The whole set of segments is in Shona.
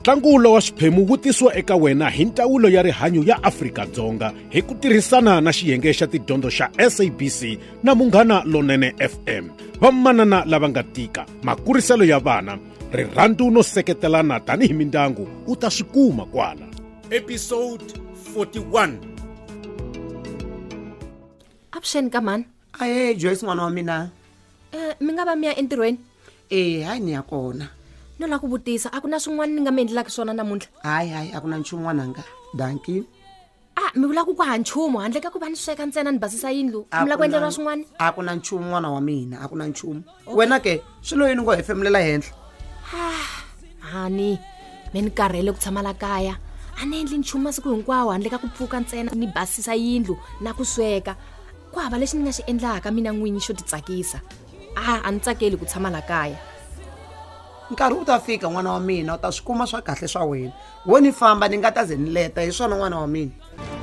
Ntlangulo wa swiphemu wu tisiwa eka wena hi Ndzawulo ya Rihanyo ya Afrika-Dzonga hi ku tirhisana na xiyenge xa tidyondzo xa SABC na Munghana Lonene FM. Vamanana lava nga tika, makuriselo ya vana, rirhandzu no seketelana tanihi mindyangu u ta swi kuma kwala. Episode 41. Avuxeni ka mani. Aye Joyce n'wana wa mina. Mi nga va mi ya entirhweni? Hayi ni ya kona. No la ku vutisa, a ku na swin'wana ni nga mi endlaka swona namuntlha? Hayi a ku na nchumu n'wananga. Danki. Mi vula ku ha nchumu handle ka ku va ni sweka ntsena ni basisa yindlu. Mi la ku endleriwa swin'wana? A ku na nchumu n'wana wa mina, a ku na nchumu. Wena ke swilo yini ngo hefemulela henhla? Hani, ni karhele ku tshama la kaya. A ni endli nchumu masiku hinkwawo handle ka ku pfuka ntsena ni basisa yindlu na ku sweka. Ku hava lexi ni nga xi endlaka mina n'winyi xo titsakisa. A ni tsakeli ku tshama la kaya. Nkarhi u ta fika n'wana wa mina u ta swi kuma swa kahle swa wena. Wo ni famba ni nga ta ze ni leta hi swona n'wana wa mina.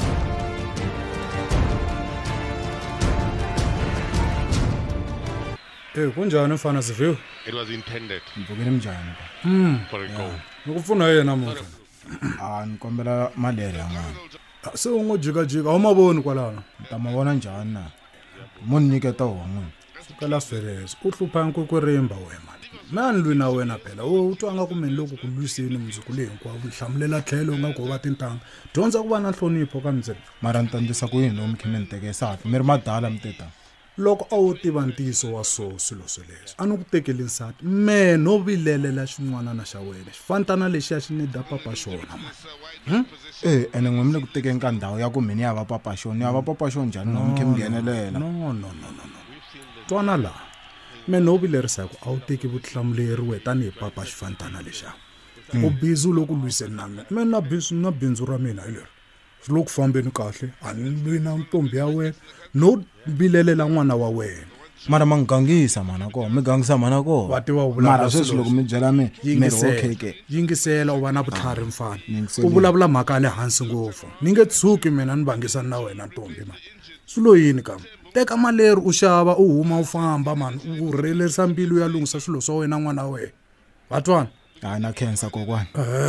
Kunjani mfana Siviwe? It was intended Mbukile mjani for a goal. Ngikufuna yena mfana. Nikombela malaria mama. Se ungojika awumaboni kwalana. Ntamabona njani na? Munhu nyiketa wona. Kala Ferez, uhlupha nkwerimba wena. Mani lwi na wena phela. U twa nga ku meni loko ku lwisini muzukulu hinkwawo hlamulela tlhelo nga ku va tintanga. Dyondza ku va na nhlonipho ka mdzeni. Mara ntandisa ku yini umkhime ntekesa afi. Miri madala mteta. Loko a wu tiva ntiyiso wa swilo sweleswo a ni ku tekeli nsati me no vilelela xin'wanana xa wena xifantana lexi ya xi nida papa xona mani. Ene n'wemile ku tekeni ka ndhawu ya ku mini ya va papa xona njhani no umkhime nghenelela. No. Twana la me no vilerisa ku a wu teki vutihlamuleri we tanihi papa xifantana lexa. U bizu loko lwiseni na mina. Me na bindzu ra mina hi leri. Loko fambeni kahle a ni lwi na ntombi ya wena no bilelela n'wana wa wena. Mara mangangisa mana ko mi gangisa mana ko. Wativa u Mara sweswi loko mi byela miri okay. Yingisela u va na vutlhari mfana. U vulavula mhaka le hansi ngopfu. Ni nge tshuki mina ni bangisana na wena ntombi mani. Swilo yini kama? Teka maleri u xava u huma u famba mani u rhelerisa mbilu ya lungisa swilo swa wena n'wana wa wena. Vatwana? Hayi na cancer kokwana.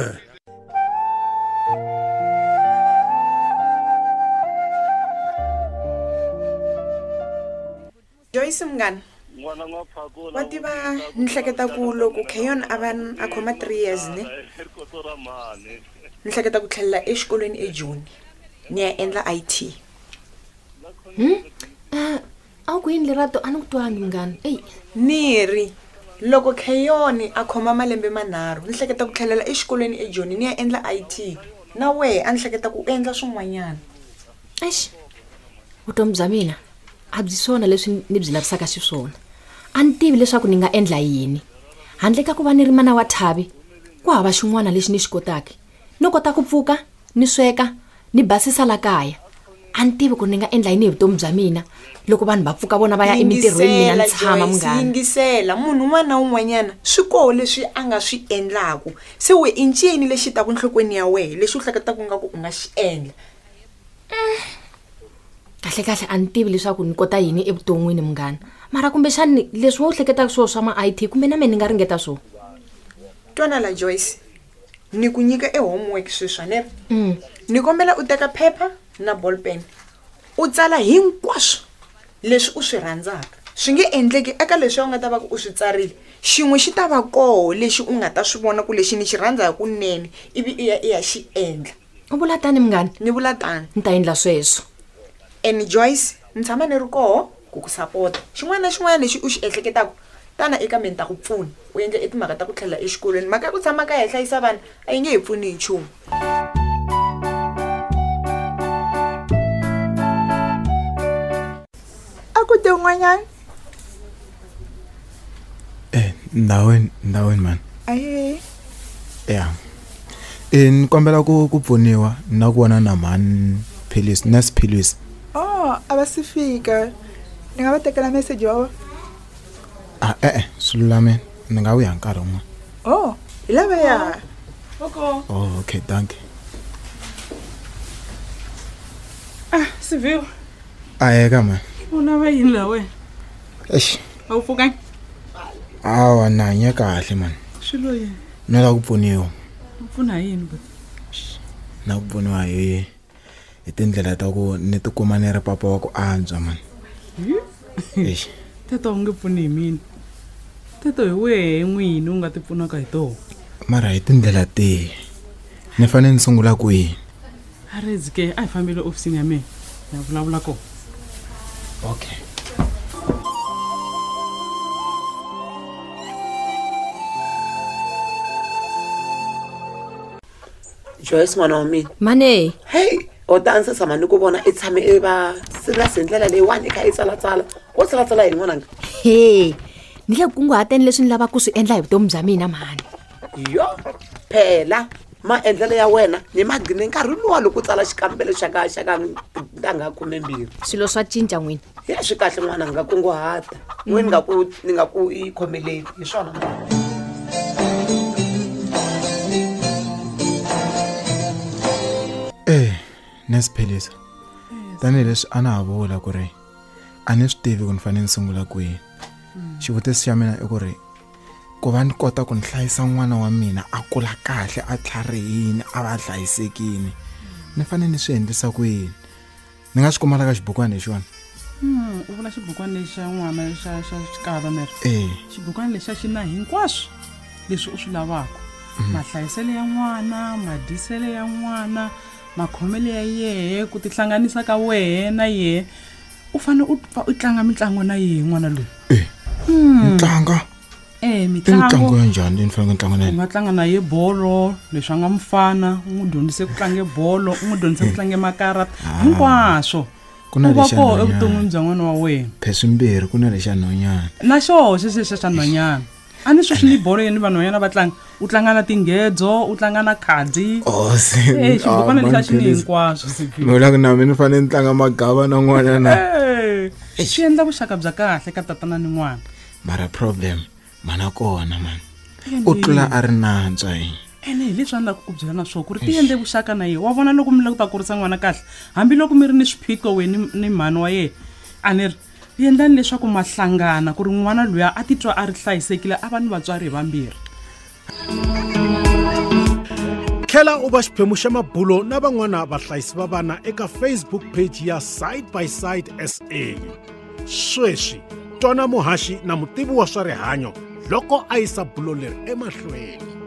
Joyce mngani. Wa tiva ni hleketa ku loko Keyon a khoma 3 years ne. Ni hleketa ku tlhelela exikolweni eJune. Ni ya endla IT. A ku yini lerato a ni ku twangi mngani. Niri loko Keyon a khoma malembe manharhu ni hleketa ku tlhelela exikolweni eJune ni ya endla IT. Na we a ni hleketa ku endla swin'wanyana. Vutomi bya mina a byi swona leswi ni byi lavisaka xiswona. A ni tivi leswaku ni nga endla yini handle ka ku va ni ri mana wa Thabi. Ku hava xin'wana lexi ni xi kotaka. No kota ku pfuka ni sweka ni basisa la kaya. A ni tivi ku ni nga endla yini hi vutomi bya mina loko vanhu va pfuka vona va ya emitirhweni mina ni tshama mngani. Yingisela munhu un'wana na un'wanyana swi koho leswi a nga swi endlaku. Se we i ncini lexi ta ku nhlokweni ya wehe lexi u hleketaka ngaku u nga xi endla. Kahle a ni tivi leswaku ni kota yini evuton'wini mngani. Mara kumbe xani leswi wo hleketaka swo swa ma IT kumbe na mina ni nga ringeta swo. Twana la Joyce. Ni ku nyika homework sweswa ne. Ni kombela u teka paper na ball pen. U tsala hinkwaswo leswi u swi rhandzaka. Swi nge endleki eka leswi u nga ta va ku u swi tsarile. Xin'we xi ta va koho lexi u nga ta swi vona ku lexi ni xi rhandza hi kunene ivi i ya xi endla. U vula tani mngani? Ni vula tani. Ni ta endla sweswo. And Joyce, ni tshama ni ri koho ku ku support. Xin'wana na xin'wana lexi u xi ehleketaka tana eka mina ta ku pfuna. U endla etimhaka ta ku tlhela exikolweni. Mhaka ku tshama ka hi hlayisa vana a yi nge hi pfuni hi nchumu. A ku te n'wanyana? Ndhaweni man. Aye. Yeah. Ni kombela ku pfuniwa na ku vona na mani Phillis. Aba si fika. Ni nga va tekela message wa wena. Sululame ni nga vuya nkarhi wun'we. Hi lava ya. Okay, thank you. Siviwe. Ayeka man. Una va yini la wena? Awupfukanga? Awa na nya kahle man. Swilo yini? Nala ku pfuniwa. pfuna hi yini na ku pfuniwa hi tindlela ta ku ni tikuma ni ri papa wa ku antswa man. Teto u nge pfuni hi mina. Teto hi wehe n'wini u nga ti pfunaka hi tona. Mara hi tindlela tihi ni fanele ni sungula kwihi? Arezike a hi fambile ofisini ya mina ya vulavula kona. Okay. Joyce n'wana wa mina. Mane. Hey, o ta answer mani ku vona i tshame e va serious hi ndlela leyiwani i kha i tsalatsala. Wo tsalatsala yini n'wananga? He, ni le kunguhateni leswi ni lavaka ku swi endla hi vutomi bya mina mani. Yo, phela maendlelo ya wena ni magini nkarhi luwa loko u tsala xikambelo xa ntanga 12. Swilo swa cinca n'wini. Ya swi kahle n'wana nga kunguhata. N'wini ni nga ku i khomeleni hi swona. Nesiphelisa. Tanihileswi a na ha vula ku ri a ni swi tivi ku ni fanele ni sungula kwihi. Xivutiso xa mina i ku ri ku va ni kota ku ni hlayisa n'wana wa mina a kula kahle a tlharihini a va hlayisekini ni fanele ni swi endlisa ku yini ni nga swi kumala ka xibukwana lexiwani. U vula xibukwana lexa n'wana xa xikava meri. Xibukwana lexa xi na hinkwaswo leswi u swi lavaka. Mahlayiselo ya n'wana, madisele ya n'wana, makhomele ya yehe, ku tihlanganisa ka wehe na yehe. U fanele u tlanga mitlangu na yehe n'wana loyi. Tlanga? Mitlangu ya njhani ni fanele tlanga na yena? U nga tlanga na ye bolo, leswi a nga mufana, u n'wi dyondzise ku tlanga bolo, u n'wi dyondzise ku tlanga makarata, hinkwaswo. Ku na lexi nhwanyana. Evuton'wini bya n'wana wa wena. Pheswimbirhi ku na lexi nhwanyana. Na xoho xexi xa nhwanyana. A ni sweswi ni bolo yeni vanhwanyana va tlanga. U tlanga na tinghedzo, u tlanga na khadi. Xibukwana lexi xi ni hinkwaswo Siphiwe. Mula ku na mina ni fanele ni tlanga magava na n'wana na. Swi endla vuxaka bya kahle ka tatana ni n'wana. Mara problem mana kona man. U tlula a ri nantswa yini. Hi leswi a ndlaku ku byela na swona ku ri ti endle vuxaka na yena. Wa vona loko mi la ku ta kurisa n'wana kahle hambiloko mi ri ni swiphiqo wena ni mhani wa yena a ni ri endlani leswaku mahlangana ku ri n'wana luya a titwa a ri hlayisekile a va ni vatswari vambirhi. Khela u va xiphemu xa mabulo na van'wana vahlayisi va vana eka Facebook page ya Side by Side SA. Sweswi twana muhaxi na mutivi wa swa rihanyo loko a yisa bulo leri emahlweni.